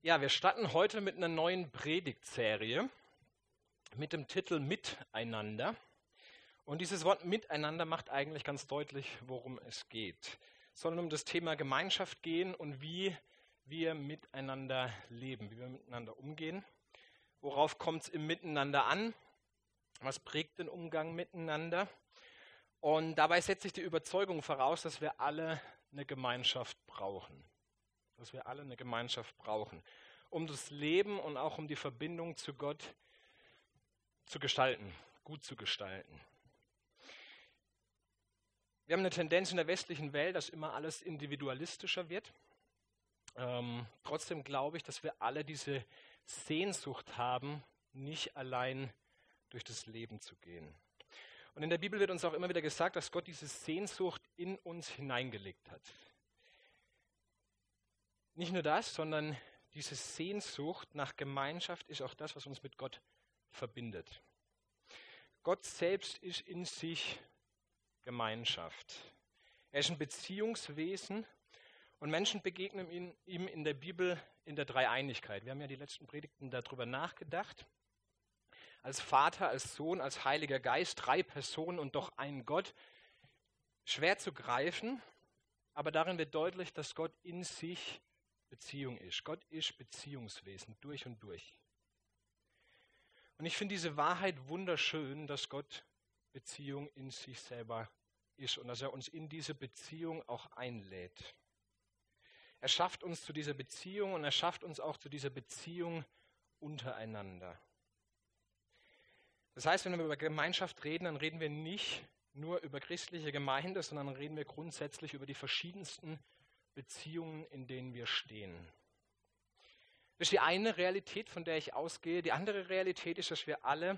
Ja, wir starten heute mit einer neuen Predigtserie mit dem Titel Miteinander. Und dieses Wort Miteinander macht eigentlich ganz deutlich, worum es geht. Es soll um das Thema Gemeinschaft gehen und wie wir miteinander leben, wie wir miteinander umgehen. Worauf kommt es im Miteinander an? Was prägt den Umgang miteinander? Und dabei setze ich die Überzeugung voraus, dass wir alle eine Gemeinschaft brauchen. Dass wir alle eine Gemeinschaft brauchen, um das Leben und auch um die Verbindung zu Gott zu gestalten, gut zu gestalten. Wir haben eine Tendenz in der westlichen Welt, dass immer alles individualistischer wird. Trotzdem glaube ich, dass wir alle diese Sehnsucht haben, nicht allein durch das Leben zu gehen. Und in der Bibel wird uns auch immer wieder gesagt, dass Gott diese Sehnsucht in uns hineingelegt hat. Nicht nur das, sondern diese Sehnsucht nach Gemeinschaft ist auch das, was uns mit Gott verbindet. Gott selbst ist in sich Gemeinschaft. Er ist ein Beziehungswesen und Menschen begegnen ihm in der Bibel in der Dreieinigkeit. Wir haben ja die letzten Predigten darüber nachgedacht. Als Vater, als Sohn, als Heiliger Geist, 3 Personen und doch ein Gott. Schwer zu greifen, aber darin wird deutlich, dass Gott in sich Beziehung ist. Gott ist Beziehungswesen durch und durch. Und ich finde diese Wahrheit wunderschön, dass Gott Beziehung in sich selber ist und dass er uns in diese Beziehung auch einlädt. Er schafft uns zu dieser Beziehung und er schafft uns auch zu dieser Beziehung untereinander. Das heißt, wenn wir über Gemeinschaft reden, dann reden wir nicht nur über christliche Gemeinde, sondern reden wir grundsätzlich über die verschiedensten Beziehungen, in denen wir stehen. Das ist die eine Realität, von der ich ausgehe. Die andere Realität ist, dass wir alle,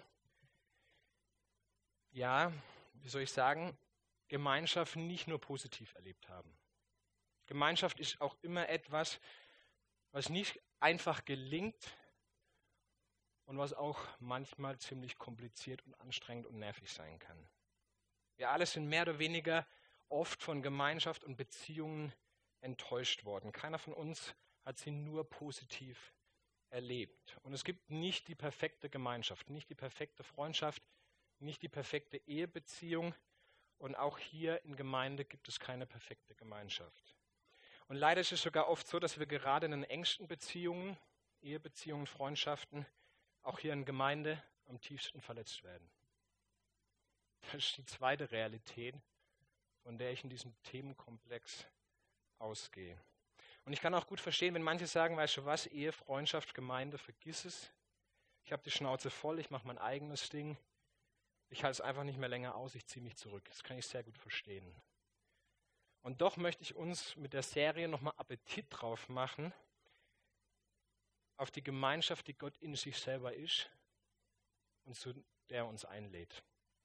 Gemeinschaft nicht nur positiv erlebt haben. Gemeinschaft ist auch immer etwas, was nicht einfach gelingt und was auch manchmal ziemlich kompliziert und anstrengend und nervig sein kann. Wir alle sind mehr oder weniger oft von Gemeinschaft und Beziehungen enttäuscht worden. Keiner von uns hat sie nur positiv erlebt. Und es gibt nicht die perfekte Gemeinschaft, nicht die perfekte Freundschaft, nicht die perfekte Ehebeziehung. Und auch hier in Gemeinde gibt es keine perfekte Gemeinschaft. Und leider ist es sogar oft so, dass wir gerade in den engsten Beziehungen, Ehebeziehungen, Freundschaften, auch hier in Gemeinde am tiefsten verletzt werden. Das ist die zweite Realität, von der ich in diesem Themenkomplex ausgehe. Und ich kann auch gut verstehen, wenn manche sagen, weißt du was, Ehe, Freundschaft, Gemeinde, vergiss es. Ich habe die Schnauze voll, ich mache mein eigenes Ding. Ich halte es einfach nicht mehr länger aus, ich ziehe mich zurück. Das kann ich sehr gut verstehen. Und doch möchte ich uns mit der Serie nochmal Appetit drauf machen, auf die Gemeinschaft, die Gott in sich selber ist und zu der er uns einlädt.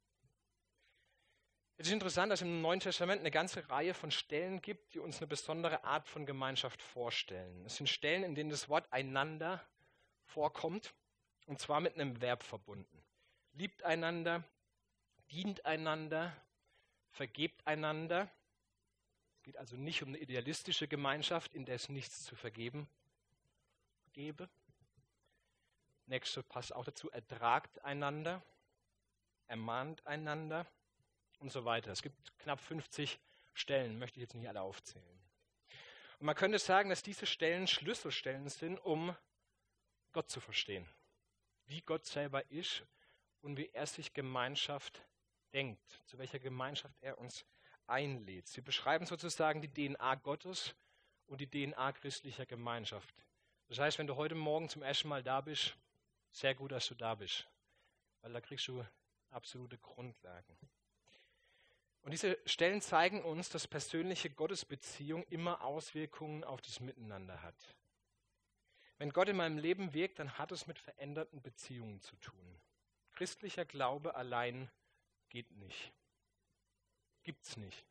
Es ist interessant, dass im Neuen Testament eine ganze Reihe von Stellen gibt, die uns eine besondere Art von Gemeinschaft vorstellen. Es sind Stellen, in denen das Wort einander vorkommt, und zwar mit einem Verb verbunden. Liebt einander, dient einander, vergebt einander. Es geht also nicht um eine idealistische Gemeinschaft, in der es nichts zu vergeben gäbe. Nächste passt auch dazu, ertragt einander, ermahnt einander und so weiter. Es gibt knapp 50 Stellen, möchte ich jetzt nicht alle aufzählen. Und man könnte sagen, dass diese Stellen Schlüsselstellen sind, um Gott zu verstehen. Wie Gott selber ist und wie er sich Gemeinschaft denkt, zu welcher Gemeinschaft er uns einlädt. Sie beschreiben sozusagen die DNA Gottes und die DNA christlicher Gemeinschaft. Das heißt, wenn du heute Morgen zum ersten Mal da bist, sehr gut, dass du da bist, weil da kriegst du absolute Grundlagen. Und diese Stellen zeigen uns, dass persönliche Gottesbeziehung immer Auswirkungen auf das Miteinander hat. Wenn Gott in meinem Leben wirkt, dann hat es mit veränderten Beziehungen zu tun. Christlicher Glaube allein geht nicht. Gibt's nicht.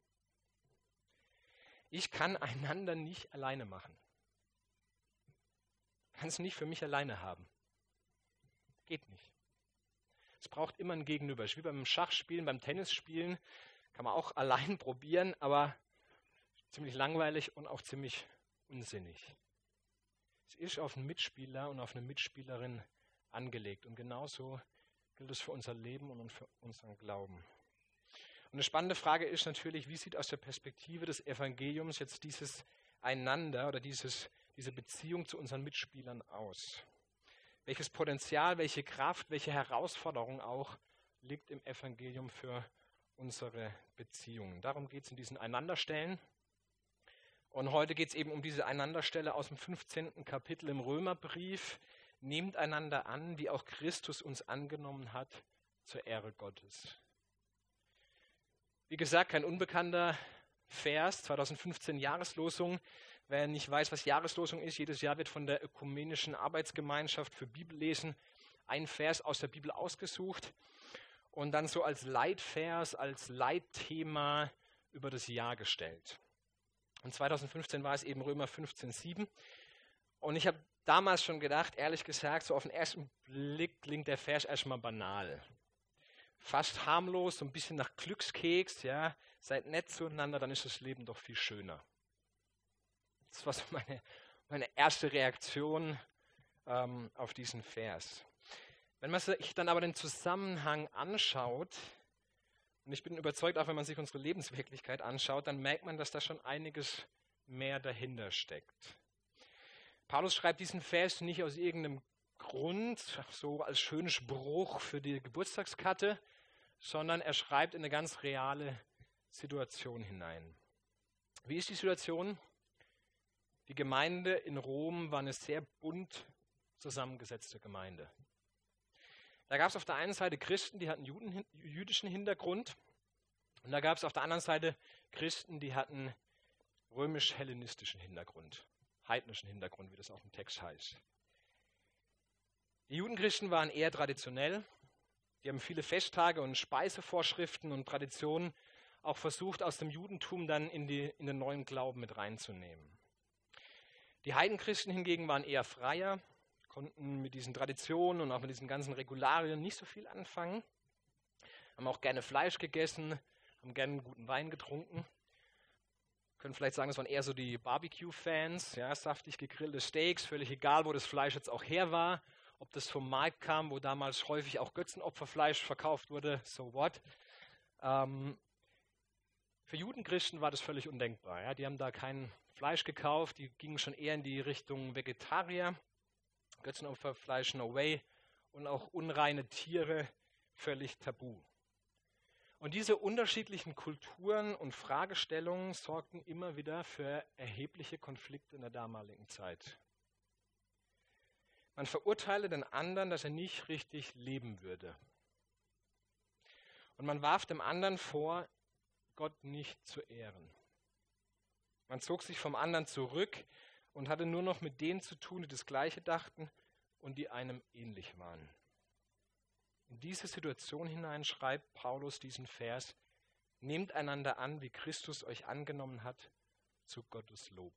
Ich kann einander nicht alleine machen. Kann es nicht für mich alleine haben. Geht nicht. Es braucht immer ein Gegenüber. Es ist wie beim Schachspielen, beim Tennisspielen. Kann man auch allein probieren, aber ziemlich langweilig und auch ziemlich unsinnig. Es ist auf einen Mitspieler und auf eine Mitspielerin angelegt. Und genauso gilt es für unser Leben und für unseren Glauben. Und eine spannende Frage ist natürlich, wie sieht aus der Perspektive des Evangeliums jetzt dieses Einander oder diese Beziehung zu unseren Mitspielern aus? Welches Potenzial, welche Kraft, welche Herausforderung auch liegt im Evangelium für unsere Beziehungen? Darum geht es in diesen Einanderstellen. Und heute geht es eben um diese Einanderstelle aus dem 15. Kapitel im Römerbrief. Nehmt einander an, wie auch Christus uns angenommen hat, zur Ehre Gottes. Wie gesagt, kein unbekannter Vers, 2015 Jahreslosung. Wer nicht weiß, was Jahreslosung ist, jedes Jahr wird von der Ökumenischen Arbeitsgemeinschaft für Bibellesen ein Vers aus der Bibel ausgesucht und dann so als Leitvers, als Leitthema über das Jahr gestellt. Und 2015 war es eben Römer 15,7. Und ich habe damals schon gedacht, ehrlich gesagt, so auf den ersten Blick klingt der Vers erstmal banal. Fast harmlos, so ein bisschen nach Glückskeks, ja. Seid nett zueinander, dann ist das Leben doch viel schöner. Das war so meine erste Reaktion auf diesen Vers. Wenn man sich dann aber den Zusammenhang anschaut, und ich bin überzeugt, auch wenn man sich unsere Lebenswirklichkeit anschaut, dann merkt man, dass da schon einiges mehr dahinter steckt. Paulus schreibt diesen Vers nicht aus irgendeinem Grund, so als schönen Spruch für die Geburtstagskarte, sondern er schreibt in eine ganz reale Situation hinein. Wie ist die Situation? Die Gemeinde in Rom war eine sehr bunt zusammengesetzte Gemeinde. Da gab es auf der einen Seite Christen, die hatten jüdischen Hintergrund, und da gab es auf der anderen Seite Christen, die hatten römisch-hellenistischen Hintergrund, heidnischen Hintergrund, wie das auch im Text heißt. Die Judenchristen waren eher traditionell, die haben viele Festtage und Speisevorschriften und Traditionen auch versucht, aus dem Judentum dann in den neuen Glauben mit reinzunehmen. Die Heidenchristen hingegen waren eher freier, konnten mit diesen Traditionen und auch mit diesen ganzen Regularien nicht so viel anfangen, haben auch gerne Fleisch gegessen, haben gerne einen guten Wein getrunken. Können vielleicht sagen, das waren eher so die Barbecue-Fans, ja, saftig gegrillte Steaks, völlig egal, wo das Fleisch jetzt auch her war, ob das vom Markt kam, wo damals häufig auch Götzenopferfleisch verkauft wurde, so what. Für Judenchristen war das völlig undenkbar. Ja. Die haben da kein Fleisch gekauft, die gingen schon eher in die Richtung Vegetarier, Götzenopferfleisch no way, und auch unreine Tiere völlig tabu. Und diese unterschiedlichen Kulturen und Fragestellungen sorgten immer wieder für erhebliche Konflikte in der damaligen Zeit. Man verurteile den anderen, dass er nicht richtig leben würde. Und man warf dem anderen vor, Gott nicht zu ehren. Man zog sich vom anderen zurück und hatte nur noch mit denen zu tun, die das Gleiche dachten und die einem ähnlich waren. In diese Situation hinein schreibt Paulus diesen Vers: Nehmt einander an, wie Christus euch angenommen hat, zu Gottes Lob.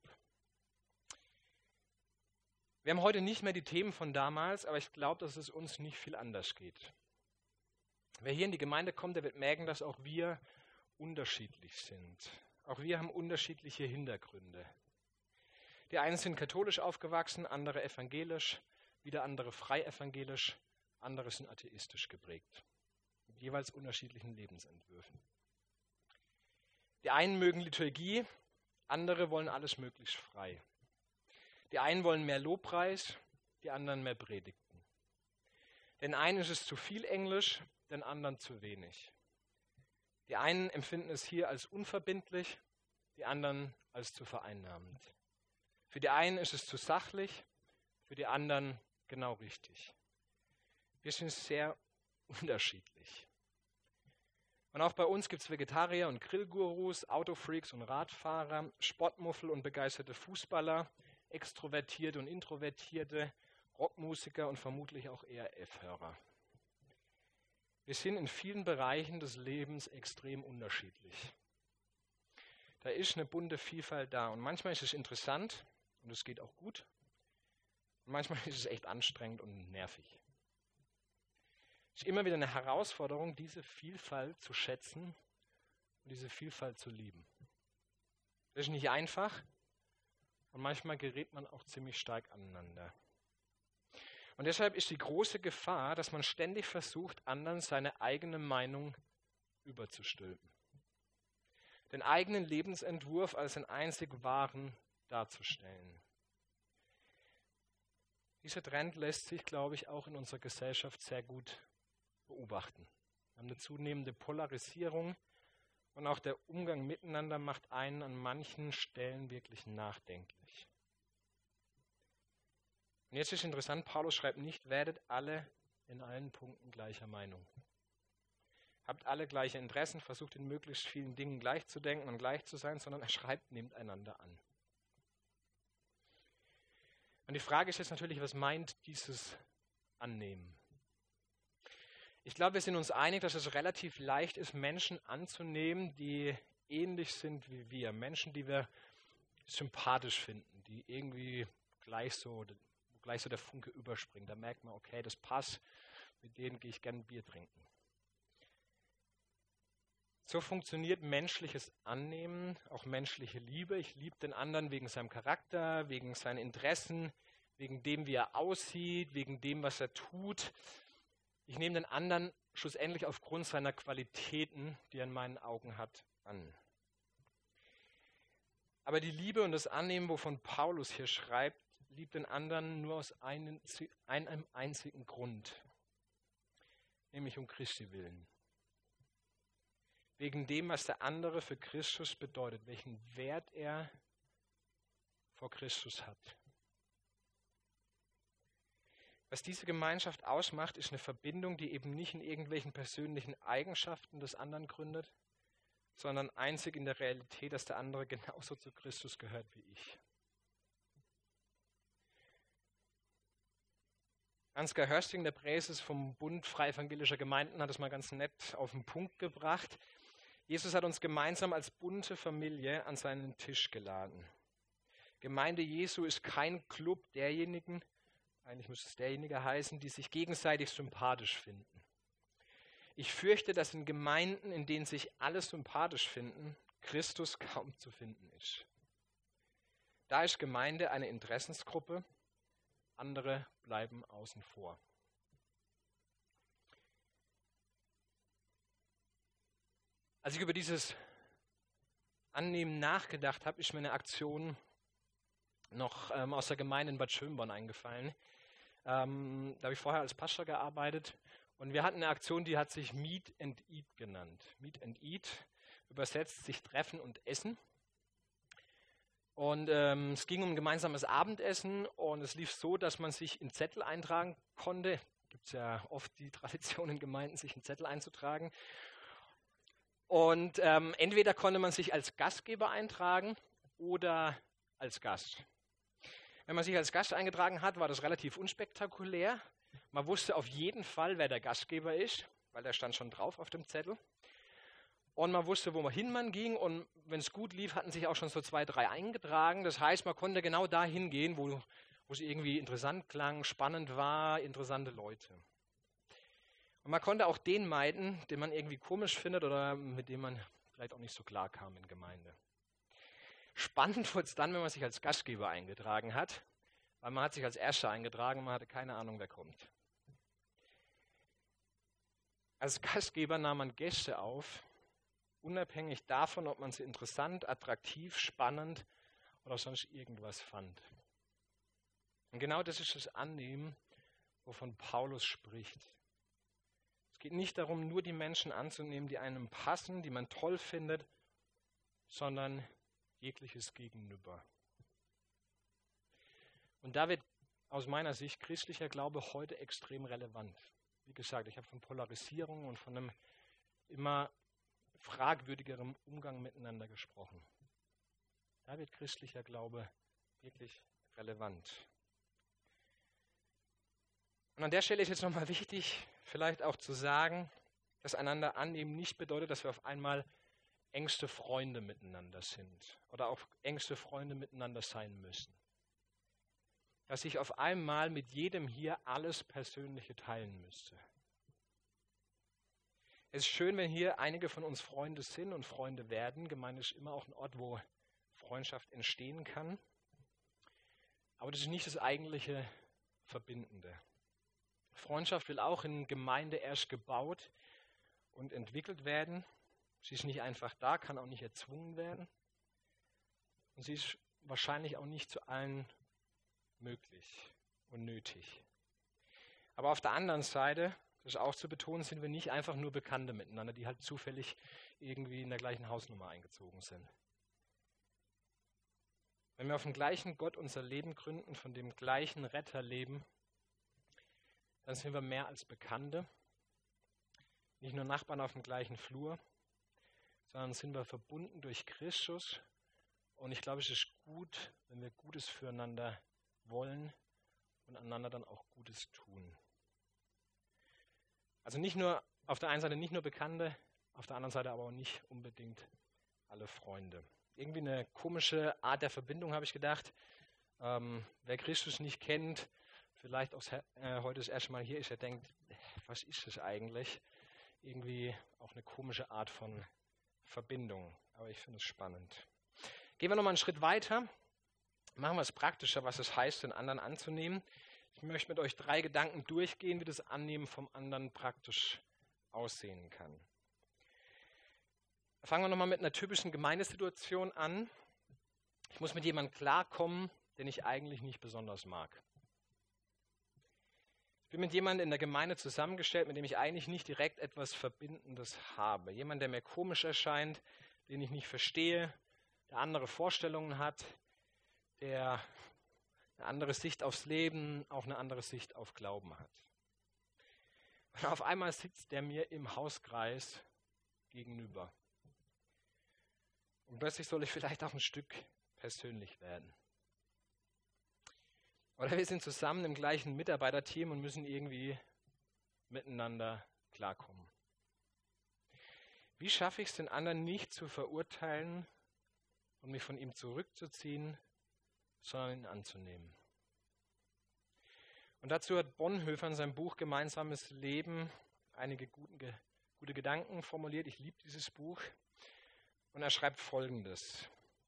Wir haben heute nicht mehr die Themen von damals, aber ich glaube, dass es uns nicht viel anders geht. Wer hier in die Gemeinde kommt, der wird merken, dass auch wir unterschiedlich sind. Auch wir haben unterschiedliche Hintergründe. Die einen sind katholisch aufgewachsen, andere evangelisch, wieder andere frei evangelisch, andere sind atheistisch geprägt, mit jeweils unterschiedlichen Lebensentwürfen. Die einen mögen Liturgie, andere wollen alles möglichst frei. Die einen wollen mehr Lobpreis, die anderen mehr Predigten. Den einen ist es zu viel Englisch, den anderen zu wenig. Die einen empfinden es hier als unverbindlich, die anderen als zu vereinnahmend. Für die einen ist es zu sachlich, für die anderen genau richtig. Wir sind sehr unterschiedlich. Und auch bei uns gibt es Vegetarier und Grillgurus, Autofreaks und Radfahrer, Sportmuffel und begeisterte Fußballer, Extrovertierte und Introvertierte, Rockmusiker und vermutlich auch ERF-Hörer. Wir sind in vielen Bereichen des Lebens extrem unterschiedlich. Da ist eine bunte Vielfalt da und manchmal ist es interessant und es geht auch gut. Und manchmal ist es echt anstrengend und nervig. Es ist immer wieder eine Herausforderung, diese Vielfalt zu schätzen und diese Vielfalt zu lieben. Das ist nicht einfach, Und manchmal gerät man auch ziemlich stark aneinander. Und deshalb ist die große Gefahr, dass man ständig versucht, anderen seine eigene Meinung überzustülpen. Den eigenen Lebensentwurf als den einzig wahren darzustellen. Dieser Trend lässt sich, glaube ich, auch in unserer Gesellschaft sehr gut beobachten. Wir haben eine zunehmende Polarisierung und auch der Umgang miteinander macht einen an manchen Stellen wirklich nachdenklich. Und jetzt ist interessant, Paulus schreibt nicht, werdet alle in allen Punkten gleicher Meinung. Habt alle gleiche Interessen, versucht in möglichst vielen Dingen gleich zu denken und gleich zu sein, sondern er schreibt, nehmt einander an. Und die Frage ist jetzt natürlich, was meint dieses Annehmen? Ich glaube, wir sind uns einig, dass es relativ leicht ist, Menschen anzunehmen, die ähnlich sind wie wir. Menschen, die wir sympathisch finden, die irgendwie gleich so der Funke überspringt. Da merkt man, okay, das passt, mit denen gehe ich gerne ein Bier trinken. So funktioniert menschliches Annehmen, auch menschliche Liebe. Ich liebe den anderen wegen seinem Charakter, wegen seinen Interessen, wegen dem, wie er aussieht, wegen dem, was er tut. Ich nehme den anderen schlussendlich aufgrund seiner Qualitäten, die er in meinen Augen hat, an. Aber die Liebe und das Annehmen, wovon Paulus hier schreibt, liebt den anderen nur aus einem einzigen Grund, nämlich um Christi willen. Wegen dem, was der andere für Christus bedeutet, welchen Wert er vor Christus hat. Was diese Gemeinschaft ausmacht, ist eine Verbindung, die eben nicht in irgendwelchen persönlichen Eigenschaften des anderen gründet, sondern einzig in der Realität, dass der andere genauso zu Christus gehört wie ich. Ansgar Hörsting, der Präses vom Bund Freie Evangelischer Gemeinden, hat es mal ganz nett auf den Punkt gebracht. Jesus hat uns gemeinsam als bunte Familie an seinen Tisch geladen. Gemeinde Jesu ist kein Club derjenigen, eigentlich müsste es derjenige heißen, die sich gegenseitig sympathisch finden. Ich fürchte, dass in Gemeinden, in denen sich alle sympathisch finden, Christus kaum zu finden ist. Da ist Gemeinde eine Interessensgruppe, andere bleiben außen vor. Als ich über dieses Annehmen nachgedacht habe, ist mir eine Aktion noch aus der Gemeinde in Bad Schönborn eingefallen. Da habe ich vorher als Pastor gearbeitet und wir hatten eine Aktion, die hat sich Meet and Eat genannt. Meet and Eat übersetzt sich treffen und essen. Und es ging um ein gemeinsames Abendessen und es lief so, dass man sich in Zettel eintragen konnte. Gibt es ja oft die Tradition in Gemeinden, sich in Zettel einzutragen. Und entweder konnte man sich als Gastgeber eintragen oder als Gast. Wenn man sich als Gast eingetragen hat, war das relativ unspektakulär. Man wusste auf jeden Fall, wer der Gastgeber ist, weil der stand schon drauf auf dem Zettel. Und man wusste, wohin man ging und wenn es gut lief, hatten sich auch schon so 2, 3 eingetragen. Das heißt, man konnte genau dahin gehen, wo es irgendwie interessant klang, spannend war, interessante Leute. Und man konnte auch den meiden, den man irgendwie komisch findet oder mit dem man vielleicht auch nicht so klar kam in Gemeinde. Spannend wurde es dann, wenn man sich als Gastgeber eingetragen hat, weil man hat sich als Erster eingetragen und man hatte keine Ahnung, wer kommt. Als Gastgeber nahm man Gäste auf, unabhängig davon, ob man sie interessant, attraktiv, spannend oder sonst irgendwas fand. Und genau das ist das Annehmen, wovon Paulus spricht. Es geht nicht darum, nur die Menschen anzunehmen, die einem passen, die man toll findet, sondern jegliches Gegenüber. Und da wird aus meiner Sicht christlicher Glaube heute extrem relevant. Wie gesagt, ich habe von Polarisierung und von einem immer fragwürdigeren Umgang miteinander gesprochen. Da wird christlicher Glaube wirklich relevant. Und an der Stelle ist jetzt nochmal wichtig, vielleicht auch zu sagen, dass einander annehmen nicht bedeutet, dass wir auf einmal engste Freunde miteinander sind oder auch engste Freunde miteinander sein müssen. Dass ich auf einmal mit jedem hier alles Persönliche teilen müsste. Es ist schön, wenn hier einige von uns Freunde sind und Freunde werden. Gemeinde ist immer auch ein Ort, wo Freundschaft entstehen kann. Aber das ist nicht das eigentliche Verbindende. Freundschaft will auch in Gemeinde erst gebaut und entwickelt werden. Sie ist nicht einfach da, kann auch nicht erzwungen werden. Und sie ist wahrscheinlich auch nicht zu allen möglich und nötig. Aber auf der anderen Seite, das ist auch zu betonen, sind wir nicht einfach nur Bekannte miteinander, die halt zufällig irgendwie in der gleichen Hausnummer eingezogen sind. Wenn wir auf den gleichen Gott unser Leben gründen, von dem gleichen Retter leben, dann sind wir mehr als Bekannte. Nicht nur Nachbarn auf dem gleichen Flur, sondern sind wir verbunden durch Christus. Und ich glaube, es ist gut, wenn wir Gutes füreinander wollen und einander dann auch Gutes tun. Also nicht nur auf der einen Seite nicht nur Bekannte, auf der anderen Seite aber auch nicht unbedingt alle Freunde. Irgendwie eine komische Art der Verbindung, habe ich gedacht. Wer Christus nicht kennt, vielleicht auch heute das erste Mal hier ist, er denkt, was ist das eigentlich? Irgendwie auch eine komische Art von Verbindung. Aber ich finde es spannend. Gehen wir nochmal einen Schritt weiter. Machen wir es praktischer, was es heißt, den anderen anzunehmen. Ich möchte mit euch 3 Gedanken durchgehen, wie das Annehmen vom anderen praktisch aussehen kann. Fangen wir nochmal mit einer typischen Gemeindesituation an. Ich muss mit jemandem klarkommen, den ich eigentlich nicht besonders mag. Ich bin mit jemandem in der Gemeinde zusammengestellt, mit dem ich eigentlich nicht direkt etwas Verbindendes habe. Jemand, der mir komisch erscheint, den ich nicht verstehe, der andere Vorstellungen hat, der eine andere Sicht aufs Leben, auch eine andere Sicht auf Glauben hat. Und auf einmal sitzt der mir im Hauskreis gegenüber. Und plötzlich soll ich vielleicht auch ein Stück persönlich werden. Oder wir sind zusammen im gleichen Mitarbeiterteam und müssen irgendwie miteinander klarkommen. Wie schaffe ich es, den anderen nicht zu verurteilen und mich von ihm zurückzuziehen, sondern ihn anzunehmen? Und dazu hat Bonhoeffer in seinem Buch Gemeinsames Leben einige gute Gedanken formuliert. Ich liebe dieses Buch. Und er schreibt Folgendes.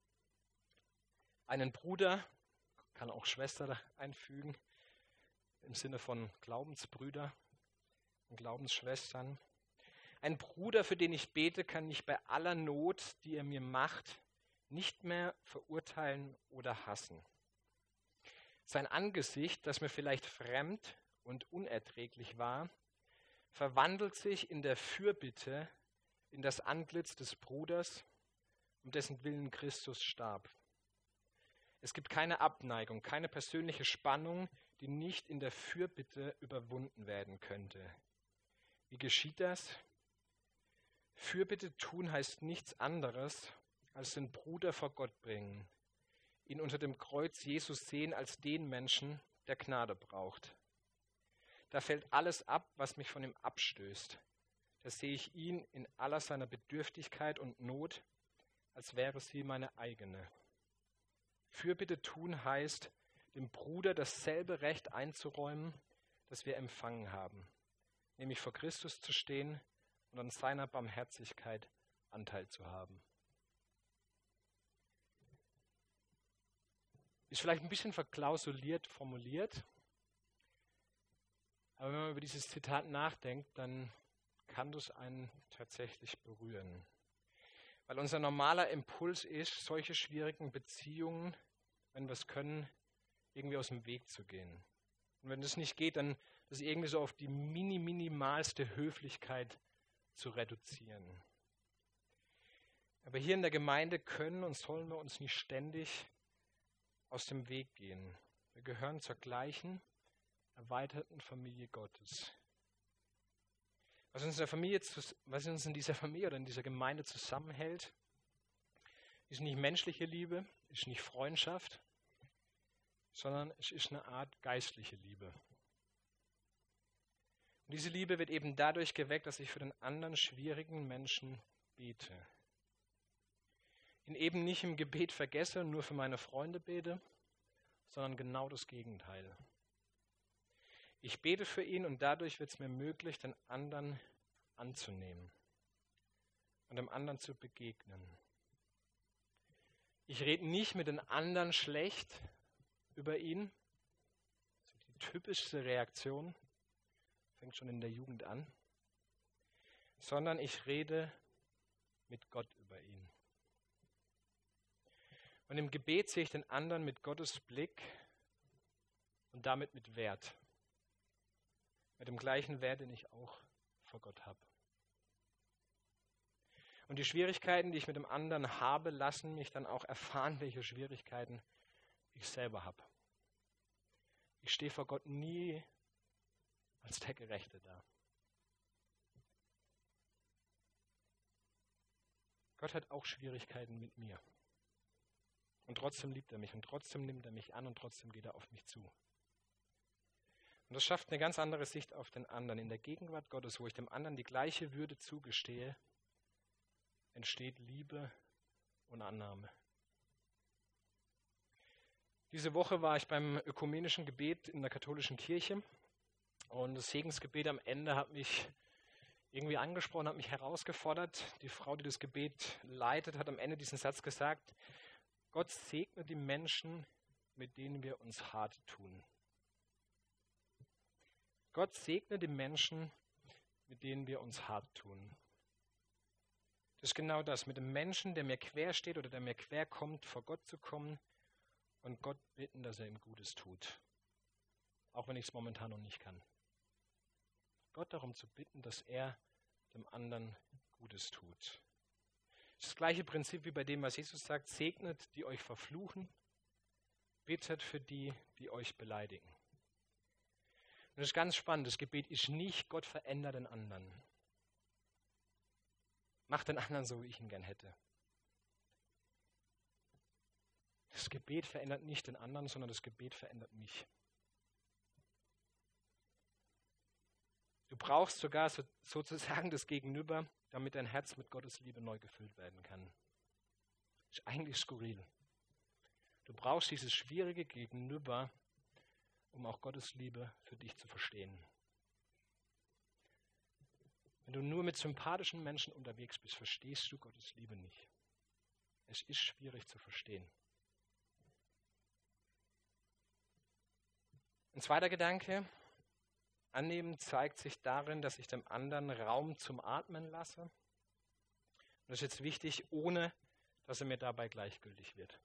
Einen Bruder, kann auch Schwester einfügen, im Sinne von Glaubensbrüder und Glaubensschwestern. Ein Bruder, für den ich bete, kann mich bei aller Not, die er mir macht, nicht mehr verurteilen oder hassen. Sein Angesicht, das mir vielleicht fremd und unerträglich war, verwandelt sich in der Fürbitte in das Antlitz des Bruders, um dessen Willen Christus starb. Es gibt keine Abneigung, keine persönliche Spannung, die nicht in der Fürbitte überwunden werden könnte. Wie geschieht das? Fürbitte tun heißt nichts anderes, als den Bruder vor Gott bringen, ihn unter dem Kreuz Jesus sehen als den Menschen, der Gnade braucht. Da fällt alles ab, was mich von ihm abstößt. Da sehe ich ihn in aller seiner Bedürftigkeit und Not, als wäre sie meine eigene. Fürbitte tun heißt, dem Bruder dasselbe Recht einzuräumen, das wir empfangen haben, nämlich vor Christus zu stehen und an seiner Barmherzigkeit Anteil zu haben. Ist vielleicht ein bisschen verklausuliert formuliert, aber wenn man über dieses Zitat nachdenkt, dann kann das einen tatsächlich berühren. Weil unser normaler Impuls ist, solche schwierigen Beziehungen, wenn wir es können, irgendwie aus dem Weg zu gehen. Und wenn das nicht geht, dann das irgendwie so auf die minimalste Höflichkeit zu reduzieren. Aber hier in der Gemeinde können und sollen wir uns nicht ständig aus dem Weg gehen. Wir gehören zur gleichen, erweiterten Familie Gottes. Was uns in dieser Familie oder in dieser Gemeinde zusammenhält, ist nicht menschliche Liebe, ist nicht Freundschaft, sondern es ist eine Art geistliche Liebe. Und diese Liebe wird eben dadurch geweckt, dass ich für den anderen schwierigen Menschen bete. Ihn eben nicht im Gebet vergesse und nur für meine Freunde bete, sondern genau das Gegenteil. Ich bete für ihn und dadurch wird es mir möglich, den anderen anzunehmen und dem anderen zu begegnen. Ich rede nicht mit den anderen schlecht, über ihn. Die typischste Reaktion fängt schon in der Jugend an. Sondern ich rede mit Gott über ihn. Und im Gebet sehe ich den anderen mit Gottes Blick und damit mit Wert. Mit dem gleichen Wert, den ich auch vor Gott habe. Und die Schwierigkeiten, die ich mit dem anderen habe, lassen mich dann auch erfahren, welche Schwierigkeiten ich selber habe. Ich stehe vor Gott nie als der Gerechte da. Gott hat auch Schwierigkeiten mit mir. Und trotzdem liebt er mich und trotzdem nimmt er mich an und trotzdem geht er auf mich zu. Und das schafft eine ganz andere Sicht auf den anderen. In der Gegenwart Gottes, wo ich dem anderen die gleiche Würde zugestehe, entsteht Liebe und Annahme. Diese Woche war ich beim ökumenischen Gebet in der katholischen Kirche und das Segensgebet am Ende hat mich irgendwie angesprochen, hat mich herausgefordert. Die Frau, die das Gebet leitet, hat am Ende diesen Satz gesagt: Gott segne die Menschen, mit denen wir uns hart tun. Gott segne die Menschen, mit denen wir uns hart tun. Das ist genau das, mit dem Menschen, der mir quer steht oder der mir quer kommt, vor Gott zu kommen und Gott bitten, dass er ihm Gutes tut. Auch wenn ich es momentan noch nicht kann. Gott darum zu bitten, dass er dem anderen Gutes tut. Das gleiche Prinzip wie bei dem, was Jesus sagt: segnet, die euch verfluchen, betet für die, die euch beleidigen. Und das ist ganz spannend, das Gebet ist nicht, Gott verändert den anderen. Mach den anderen so, wie ich ihn gern hätte. Das Gebet verändert nicht den anderen, sondern das Gebet verändert mich. Du brauchst sogar sozusagen das Gegenüber, damit dein Herz mit Gottes Liebe neu gefüllt werden kann. Das ist eigentlich skurril. Du brauchst dieses schwierige Gegenüber, um auch Gottes Liebe für dich zu verstehen. Wenn du nur mit sympathischen Menschen unterwegs bist, verstehst du Gottes Liebe nicht. Es ist schwierig zu verstehen. Ein zweiter Gedanke: Annehmen zeigt sich darin, dass ich dem anderen Raum zum Atmen lasse. Und das ist jetzt wichtig, ohne dass er mir dabei gleichgültig wird.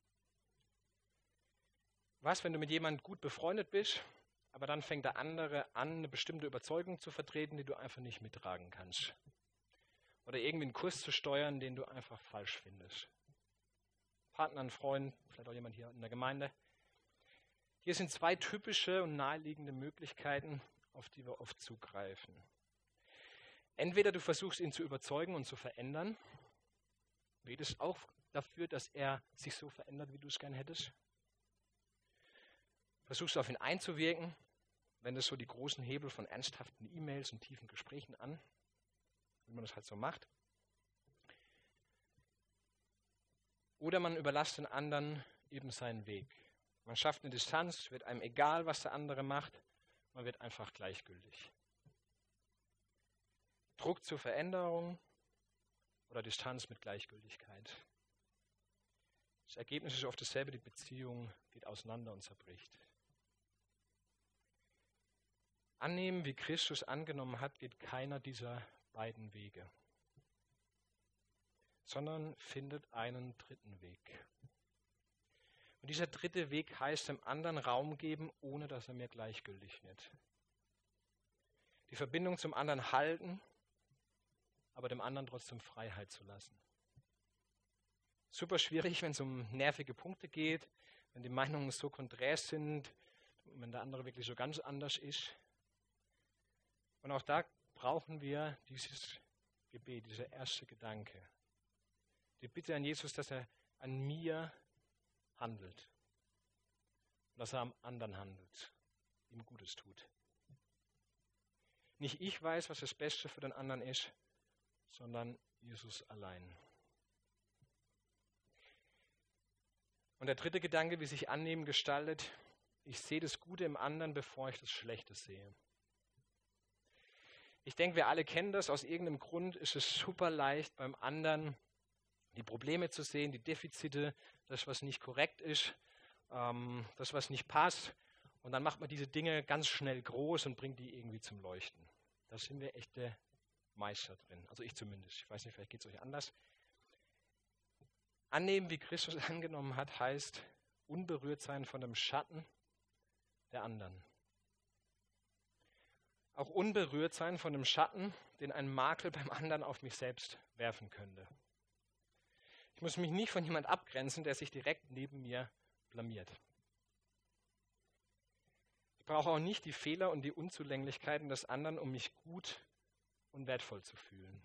Was, wenn du mit jemandem gut befreundet bist, aber dann fängt der andere an, eine bestimmte Überzeugung zu vertreten, die du einfach nicht mittragen kannst. Oder irgendwie einen Kurs zu steuern, den du einfach falsch findest. Partner, ein Freund, vielleicht auch jemand hier in der Gemeinde. Hier sind zwei typische und naheliegende Möglichkeiten, auf die wir oft zugreifen. Entweder du versuchst, ihn zu überzeugen und zu verändern, betest auch dafür, dass er sich so verändert, wie du es gern hättest. Versuchst auf ihn einzuwirken, wendest so die großen Hebel von ernsthaften E-Mails und tiefen Gesprächen an, wie man das halt so macht. Oder man überlässt den anderen eben seinen Weg. Man schafft eine Distanz, wird einem egal, was der andere macht, man wird einfach gleichgültig. Druck zur Veränderung oder Distanz mit Gleichgültigkeit. Das Ergebnis ist oft dasselbe, die Beziehung geht auseinander und zerbricht. Annehmen, wie Christus angenommen hat, geht keiner dieser beiden Wege, sondern findet einen dritten Weg. Und dieser dritte Weg heißt, dem anderen Raum geben, ohne dass er mir gleichgültig wird. Die Verbindung zum anderen halten, aber dem anderen trotzdem Freiheit zu lassen. Super schwierig, wenn es um nervige Punkte geht, wenn die Meinungen so konträr sind, wenn der andere wirklich so ganz anders ist. Und auch da brauchen wir dieses Gebet, dieser erste Gedanke. Die Bitte an Jesus, dass er an mir handelt. Und dass er am anderen handelt, ihm Gutes tut. Nicht ich weiß, was das Beste für den anderen ist, sondern Jesus allein. Und der dritte Gedanke, wie sich Annehmen gestaltet: Ich sehe das Gute im anderen, bevor ich das Schlechte sehe. Ich denke, wir alle kennen das. Aus irgendeinem Grund ist es super leicht, beim anderen die Probleme zu sehen, die Defizite, das, was nicht korrekt ist. das, was nicht passt. Und dann macht man diese Dinge ganz schnell groß und bringt die irgendwie zum Leuchten. Da sind wir echte Meister drin. Also ich zumindest. Ich weiß nicht, vielleicht geht es euch anders. Annehmen, wie Christus angenommen hat, heißt unberührt sein von dem Schatten der anderen. Auch unberührt sein von dem Schatten, den ein Makel beim anderen auf mich selbst werfen könnte. Ich muss mich nicht von jemand abgrenzen, der sich direkt neben mir blamiert. Ich brauche auch nicht die Fehler und die Unzulänglichkeiten des anderen, um mich gut und wertvoll zu fühlen.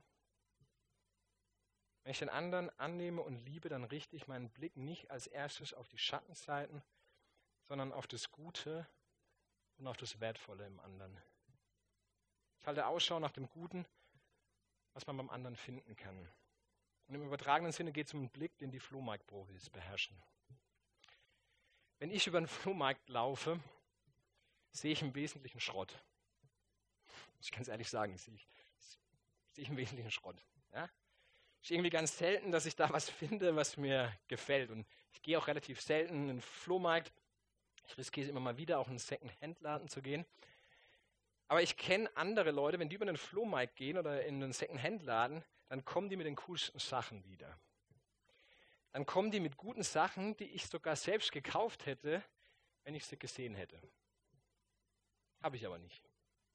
Wenn ich den anderen annehme und liebe, dann richte ich meinen Blick nicht als erstes auf die Schattenseiten, sondern auf das Gute und auf das Wertvolle im anderen. Ich halte Ausschau nach dem Guten, was man beim anderen finden kann. Und im übertragenen Sinne geht es um einen Blick, den die Flohmarktprofis beherrschen. Wenn ich über den Flohmarkt laufe, sehe ich im Wesentlichen Schrott. Muss ich ganz ehrlich sagen, sehe ich im Wesentlichen Schrott. Ja? Ist irgendwie ganz selten, dass ich da was finde, was mir gefällt. Und ich gehe auch relativ selten in den Flohmarkt. Ich riskiere es immer mal wieder, auch in einen Second-Hand-Laden zu gehen. Aber ich kenne andere Leute, wenn die über den Flohmarkt gehen oder in einen Second-Hand-Laden, dann kommen die mit den coolsten Sachen wieder. Dann kommen die mit guten Sachen, die ich sogar selbst gekauft hätte, wenn ich sie gesehen hätte. Habe ich aber nicht.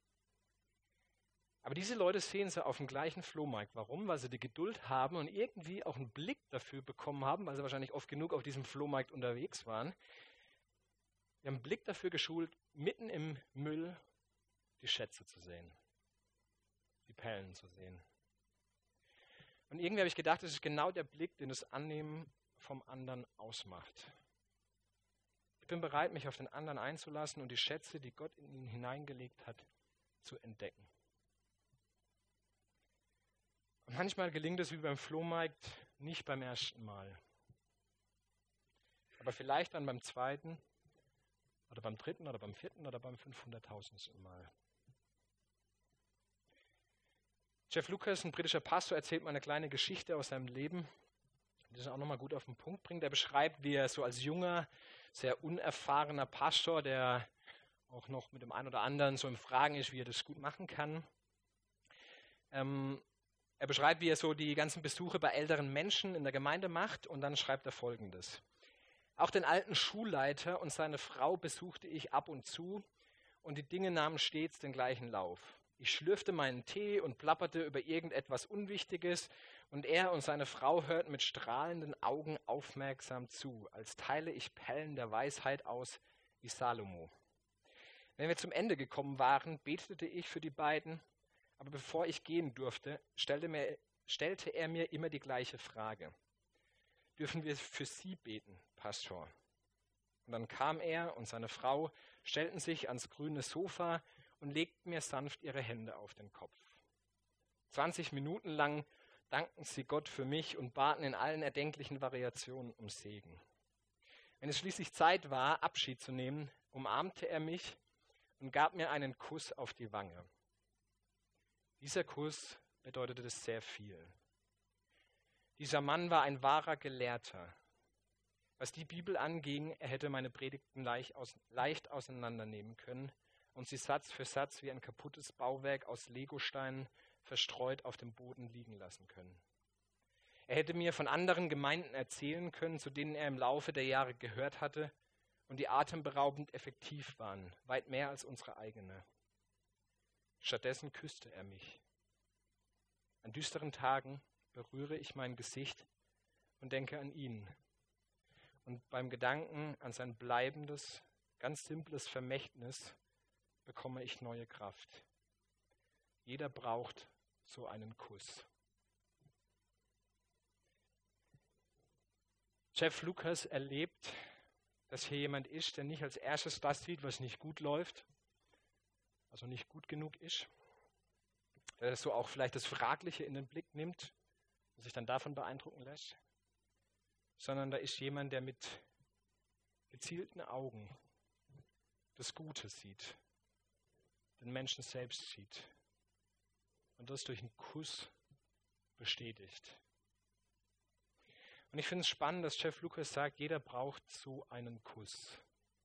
Aber diese Leute sehen sie auf dem gleichen Flohmarkt. Warum? Weil sie die Geduld haben und irgendwie auch einen Blick dafür bekommen haben, weil sie wahrscheinlich oft genug auf diesem Flohmarkt unterwegs waren. Die haben einen Blick dafür geschult, mitten im Müll die Schätze zu sehen, die Perlen zu sehen. Und irgendwie habe ich gedacht, das ist genau der Blick, den das Annehmen vom anderen ausmacht. Ich bin bereit, mich auf den anderen einzulassen und die Schätze, die Gott in ihn hineingelegt hat, zu entdecken. Und manchmal gelingt es wie beim Flohmarkt nicht beim ersten Mal. Aber vielleicht dann beim zweiten oder beim dritten oder beim vierten oder beim 500.000. Mal. Jeff Lucas, ein britischer Pastor, erzählt mal eine kleine Geschichte aus seinem Leben, die das auch nochmal gut auf den Punkt bringt. Er beschreibt, wie er so als junger, sehr unerfahrener Pastor, der auch noch mit dem einen oder anderen so im Fragen ist, wie er das gut machen kann. Er beschreibt, wie er so die ganzen Besuche bei älteren Menschen in der Gemeinde macht und dann schreibt er Folgendes. Auch den alten Schulleiter und seine Frau besuchte ich ab und zu und die Dinge nahmen stets den gleichen Lauf. Ich schlürfte meinen Tee und plapperte über irgendetwas Unwichtiges und er und seine Frau hörten mit strahlenden Augen aufmerksam zu, als teile ich Perlen der Weisheit aus wie Salomo. Wenn wir zum Ende gekommen waren, betete ich für die beiden, aber bevor ich gehen durfte, stellte er mir immer die gleiche Frage. Dürfen wir für Sie beten, Pastor? Und dann kam er und seine Frau, stellten sich ans grüne Sofa und legten mir sanft ihre Hände auf den Kopf. 20 Minuten lang dankten sie Gott für mich und baten in allen erdenklichen Variationen um Segen. Wenn es schließlich Zeit war, Abschied zu nehmen, umarmte er mich und gab mir einen Kuss auf die Wange. Dieser Kuss bedeutete sehr viel. Dieser Mann war ein wahrer Gelehrter. Was die Bibel anging, er hätte meine Predigten leicht auseinandernehmen können und sie Satz für Satz wie ein kaputtes Bauwerk aus Legosteinen verstreut auf dem Boden liegen lassen können. Er hätte mir von anderen Gemeinden erzählen können, zu denen er im Laufe der Jahre gehört hatte und die atemberaubend effektiv waren, weit mehr als unsere eigene. Stattdessen küsste er mich. An düsteren Tagen berühre ich mein Gesicht und denke an ihn. Und beim Gedanken an sein bleibendes, ganz simples Vermächtnis bekomme ich neue Kraft. Jeder braucht so einen Kuss. Jeff Lucas erlebt, dass hier jemand ist, der nicht als erstes das sieht, was nicht gut läuft, also nicht gut genug ist, der so auch vielleicht das Fragliche in den Blick nimmt und sich dann davon beeindrucken lässt, sondern da ist jemand, der mit gezielten Augen das Gute sieht, den Menschen selbst sieht und das durch einen Kuss bestätigt. Und ich finde es spannend, dass Jeff Lucas sagt, jeder braucht so einen Kuss.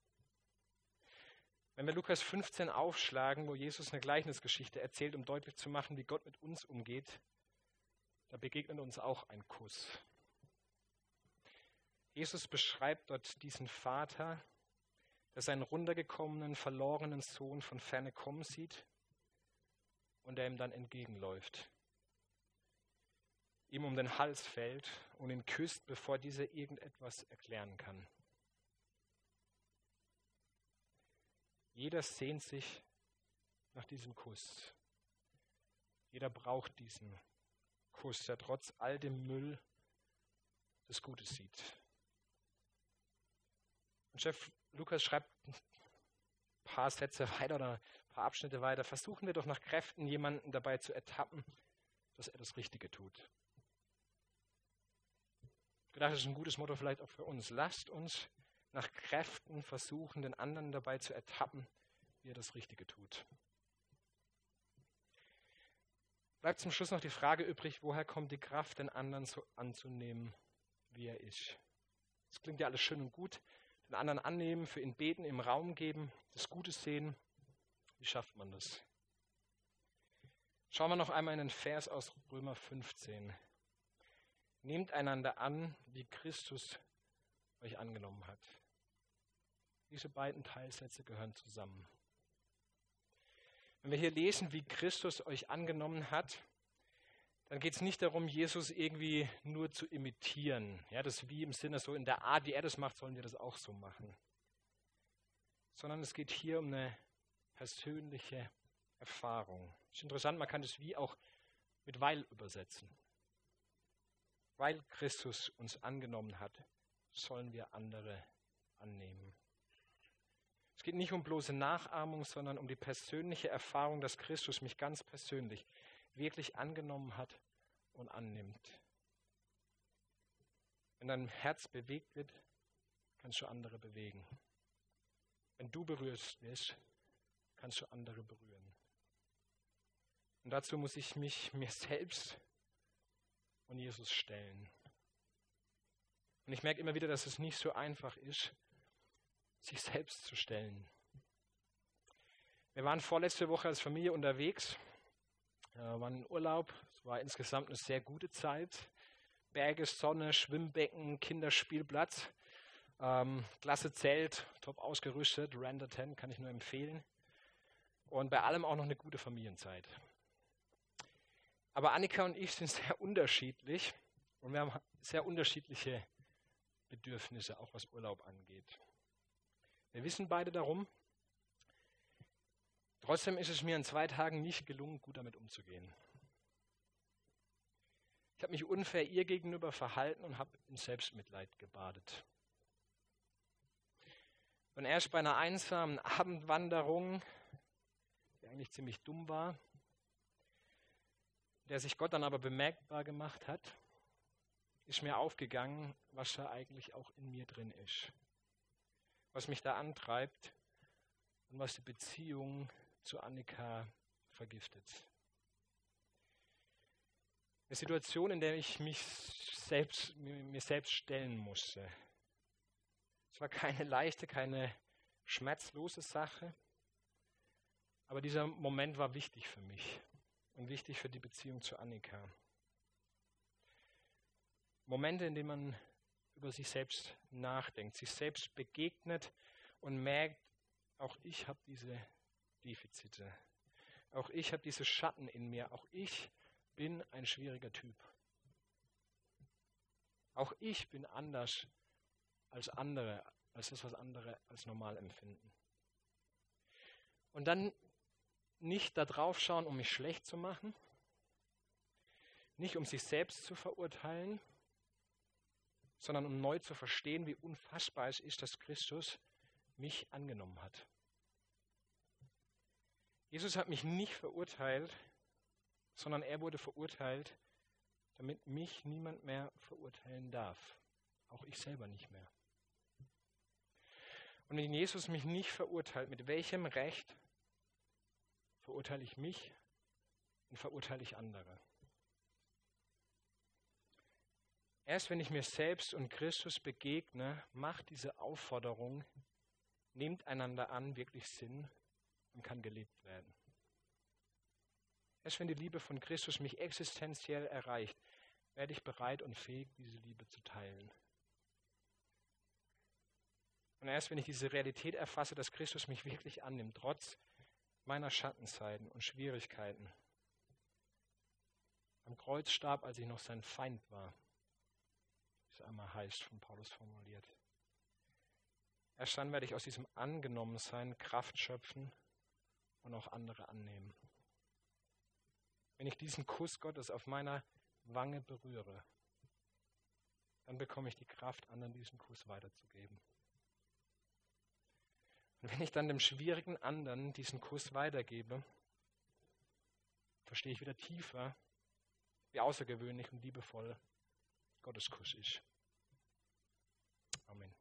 Wenn wir Lukas 15 aufschlagen, wo Jesus eine Gleichnisgeschichte erzählt, um deutlich zu machen, wie Gott mit uns umgeht, da begegnet uns auch ein Kuss. Jesus beschreibt dort diesen Vater, der seinen runtergekommenen, verlorenen Sohn von ferne kommen sieht und der ihm dann entgegenläuft, ihm um den Hals fällt und ihn küsst, bevor dieser irgendetwas erklären kann. Jeder sehnt sich nach diesem Kuss. Jeder braucht diesen Kuss, der trotz all dem Müll das Gute sieht. Und Chef Lukas schreibt ein paar Sätze weiter oder ein paar Abschnitte weiter. Versuchen wir doch nach Kräften, jemanden dabei zu ertappen, dass er das Richtige tut. Ich dachte, das ist ein gutes Motto vielleicht auch für uns. Lasst uns nach Kräften versuchen, den anderen dabei zu ertappen, wie er das Richtige tut. Bleibt zum Schluss noch die Frage übrig, woher kommt die Kraft, den anderen so anzunehmen, wie er ist? Das klingt ja alles schön und gut. Den anderen annehmen, für ihn beten, ihm Raum geben, das Gute sehen. Wie schafft man das? Schauen wir noch einmal in den Vers aus Römer 15. Nehmt einander an, wie Christus euch angenommen hat. Diese beiden Teilsätze gehören zusammen. Wenn wir hier lesen, wie Christus euch angenommen hat, dann geht es nicht darum, Jesus irgendwie nur zu imitieren. Ja, das ist wie im Sinne so in der Art, wie er das macht, sollen wir das auch so machen. Sondern es geht hier um eine persönliche Erfahrung. Das ist interessant, man kann das wie auch mit weil übersetzen. Weil Christus uns angenommen hat, sollen wir andere annehmen. Es geht nicht um bloße Nachahmung, sondern um die persönliche Erfahrung, dass Christus mich ganz persönlich wirklich angenommen hat und annimmt. Wenn dein Herz bewegt wird, kannst du andere bewegen. Wenn du berührt wirst, kannst du andere berühren. Und dazu muss ich mich mir selbst und Jesus stellen. Und ich merke immer wieder, dass es nicht so einfach ist, sich selbst zu stellen. Wir waren vorletzte Woche als Familie unterwegs, waren in Urlaub. Es war insgesamt eine sehr gute Zeit. Berge, Sonne, Schwimmbecken, Kinderspielplatz, klasse Zelt, top ausgerüstet, Render 10, kann ich nur empfehlen. Und bei allem auch noch eine gute Familienzeit. Aber Annika und ich sind sehr unterschiedlich und wir haben sehr unterschiedliche Bedürfnisse, auch was Urlaub angeht. Wir wissen beide darum. Trotzdem ist es mir in 2 Tagen nicht gelungen, gut damit umzugehen. Ich habe mich unfair ihr gegenüber verhalten und habe in Selbstmitleid gebadet. Und erst bei einer einsamen Abendwanderung, die eigentlich ziemlich dumm war, der sich Gott dann aber bemerkbar gemacht hat, ist mir aufgegangen, was da eigentlich auch in mir drin ist. Was mich da antreibt und was die Beziehung zu Annika vergiftet. Eine Situation, in der ich mir selbst stellen musste. Es war keine leichte, keine schmerzlose Sache, aber dieser Moment war wichtig für mich und wichtig für die Beziehung zu Annika. Momente, in denen man über sich selbst nachdenkt, sich selbst begegnet und merkt, auch ich habe diese Defizite. Auch ich habe diese Schatten in mir. Auch ich bin ein schwieriger Typ. Auch ich bin anders als andere, als das, was andere als normal empfinden. Und dann nicht da drauf schauen, um mich schlecht zu machen, nicht um sich selbst zu verurteilen, sondern um neu zu verstehen, wie unfassbar es ist, dass Christus mich angenommen hat. Jesus hat mich nicht verurteilt, sondern er wurde verurteilt, damit mich niemand mehr verurteilen darf. Auch ich selber nicht mehr. Und wenn Jesus mich nicht verurteilt, mit welchem Recht verurteile ich mich und verurteile ich andere? Erst wenn ich mir selbst und Christus begegne, macht diese Aufforderung, nehmt einander an, wirklich Sinn und kann gelebt werden. Erst wenn die Liebe von Christus mich existenziell erreicht, werde ich bereit und fähig, diese Liebe zu teilen. Und erst wenn ich diese Realität erfasse, dass Christus mich wirklich annimmt, trotz meiner Schattenseiten und Schwierigkeiten, am Kreuz starb, als ich noch sein Feind war, wie es einmal heißt, von Paulus formuliert. Erst dann werde ich aus diesem Angenommensein Kraft schöpfen und auch andere annehmen. Wenn ich diesen Kuss Gottes auf meiner Wange berühre, dann bekomme ich die Kraft, anderen diesen Kuss weiterzugeben. Und wenn ich dann dem schwierigen anderen diesen Kuss weitergebe, verstehe ich wieder tiefer, wie außergewöhnlich und liebevoll Gottes Kuss ist. Amen.